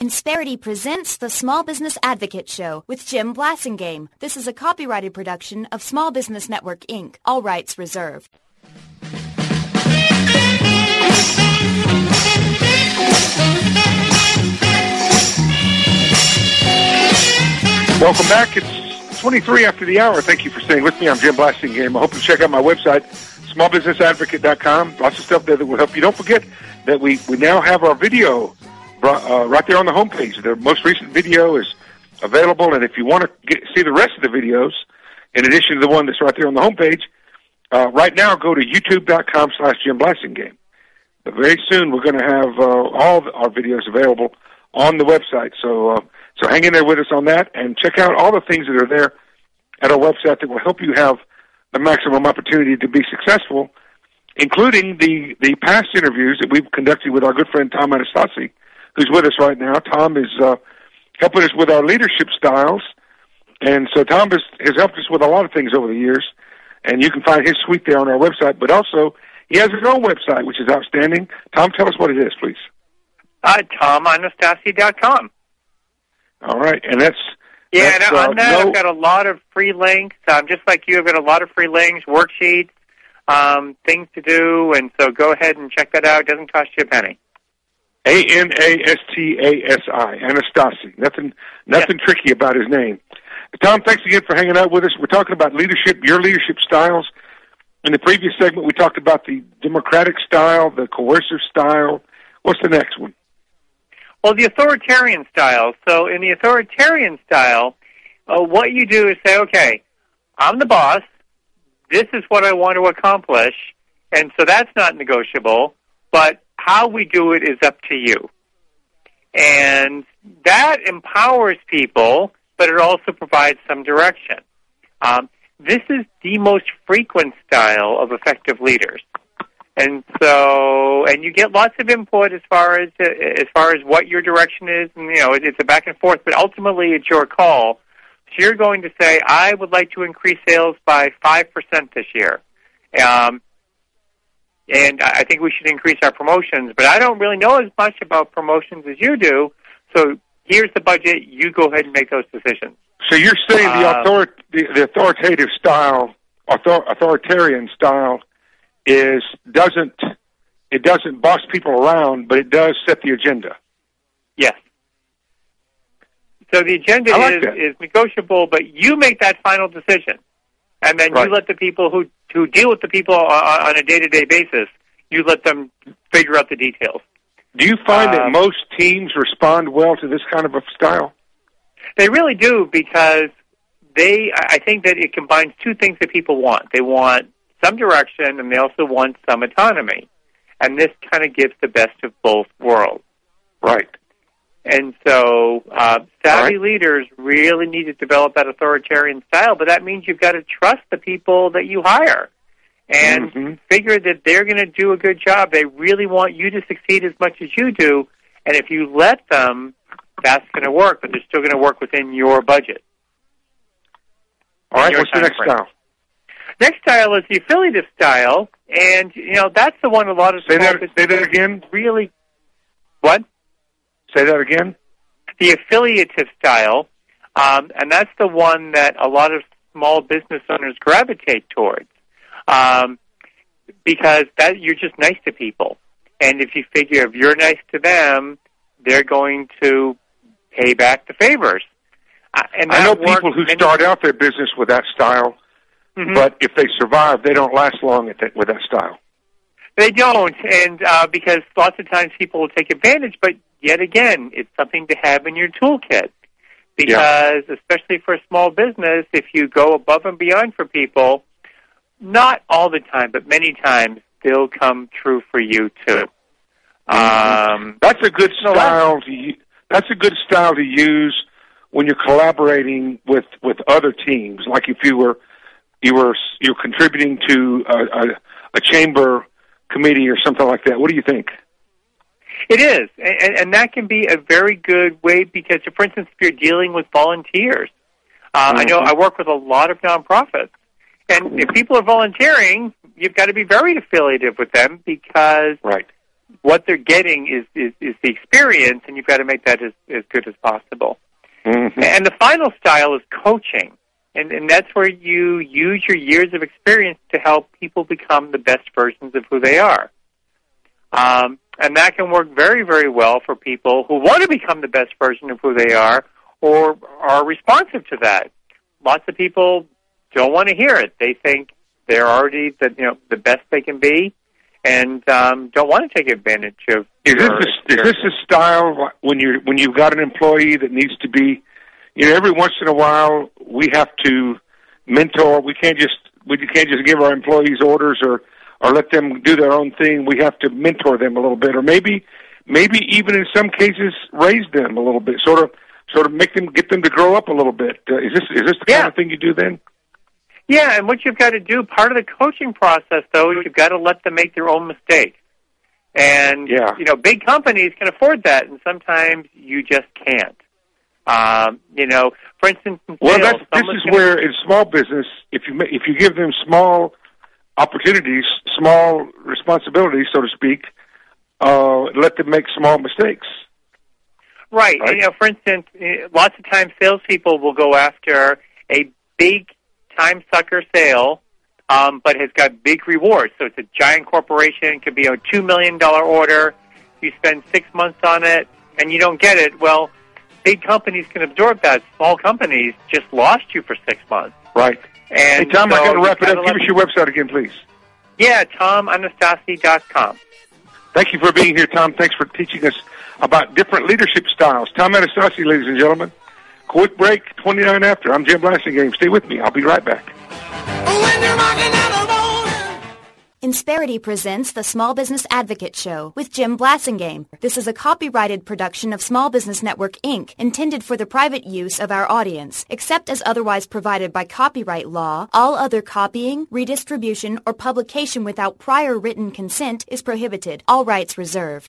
Insperity presents the Small Business Advocate Show with Jim Blasingame. This is a copyrighted production of Small Business Network, Inc. All rights reserved. Welcome back. It's 23 after the hour. Thank you for staying with me. I'm Jim Blasingame. I hope you check out my website, smallbusinessadvocate.com. Lots of stuff there that will help you. Don't forget that we now have our video right there on the homepage. The most recent video is available, and if you want to see the rest of the videos, in addition to the one that's right there on the homepage, right now go to youtube.com/Jim Blasingame. But very soon we're going to have all our videos available on the website. So hang in there with us on that, and check out all the things that are there at our website that will help you have the maximum opportunity to be successful, including the past interviews that we've conducted with our good friend Tom Anastasi, who's with us right now. Tom is helping us with our leadership styles, and so Tom has helped us with a lot of things over the years, and you can find his suite there on our website, but also he has his own website, which is outstanding. Tom, tell us what it is, please. TomAnastasi.com. All right, and that's... Yeah, and on that I've got a lot of free links. Just like you, I've got a lot of free links, worksheets, things to do, and so go ahead and check that out. It doesn't cost you a penny. Anastasi, Anastasi. Nothing tricky about his name. Tom, thanks again for hanging out with us. We're talking about leadership, your leadership styles. In the previous segment, we talked about the democratic style, the coercive style. What's the next one? Well, the authoritarian style. So in the authoritarian style, what you do is say, okay, I'm the boss. This is what I want to accomplish. And so that's not negotiable. But how we do it is up to you. And that empowers people, but it also provides some direction. This is the most frequent style of effective leaders. And so, and you get lots of input as far as what your direction is, and it's a back and forth, but ultimately it's your call. So you're going to say, I would like to increase sales by 5% this year. And I think we should increase our promotions, but I don't really know as much about promotions as you do, so here's the budget, you go ahead and make those decisions. So you're saying the authoritative style, authoritarian style, doesn't boss people around, but it does set the agenda. Yes. So the agenda is negotiable, but you make that final decision. And then you let the people who deal with the people on a day-to-day basis, you let them figure out the details. Do you find that most teams respond well to this kind of a style? They really do, because I think that it combines two things that people want. They want some direction, and they also want some autonomy. And this kind of gives the best of both worlds. Right. And so savvy leaders really need to develop that authoritarian style, but that means you've got to trust the people that you hire and figure that they're going to do a good job. They really want you to succeed as much as you do, and if you let them, that's going to work, but they're still going to work within your budget. All right, what's the next style? Next style is the affiliative style, and, that's the one a lot of Say that again? Really, what? Say that again? The affiliative style, and that's the one that a lot of small business owners gravitate towards, because you're just nice to people. And if you figure if you're nice to them, they're going to pay back the favors. And I know people who start out their business with that style, but if they survive, they don't last long with that style. They don't, and because lots of times people will take advantage, but yet again, it's something to have in your toolkit. Because, especially for a small business, if you go above and beyond for people, not all the time, but many times, they'll come true for you too. That's a good style. That's a good style to use when you're collaborating with other teams. Like if you're contributing to a chamber committee or something like that. What do you think? It is, and that can be a very good way because, for instance, if you're dealing with volunteers, I know I work with a lot of nonprofits, and if people are volunteering, you've got to be very affiliative with them because what they're getting is the experience, and you've got to make that as good as possible. Mm-hmm. And the final style is coaching, and that's where you use your years of experience to help people become the best versions of who they are. And that can work very, very well for people who want to become the best version of who they are or are responsive to that. Lots of people don't want to hear it. They think they're already the best they can be, and don't want to take advantage of. Is this a style when you've got an employee that needs to be, every once in a while we have to mentor. We can't just give our employees orders or let them do their own thing. We have to mentor them a little bit, or maybe even in some cases raise them a little bit, sort of get them to grow up a little bit. Is this the kind of thing you do then? Yeah, and what you've got to do, part of the coaching process, though, is you've got to let them make their own mistakes. And, big companies can afford that, and sometimes you just can't. For instance, in sales, this is where in small business, if you give them small opportunities, small responsibilities, so to speak, let them make small mistakes. Right. And, for instance, lots of times salespeople will go after a big time sucker sale, but has got big rewards. So it's a giant corporation. It could be a $2 million order. You spend 6 months on it, and you don't get it. Well, big companies can absorb that. Small companies just lost you for 6 months. Right. And hey, Tom, I got to wrap it up. Give us your website again, please. Yeah, TomAnastasi.com. Thank you for being here, Tom. Thanks for teaching us about different leadership styles. Tom Anastasi, ladies and gentlemen. Quick break, 29 after. I'm Jim Blasingame. Stay with me. I'll be right back. Insperity presents the Small Business Advocate Show with Jim Blasingame. This is a copyrighted production of Small Business Network, Inc., intended for the private use of our audience. Except as otherwise provided by copyright law, all other copying, redistribution, or publication without prior written consent is prohibited. All rights reserved.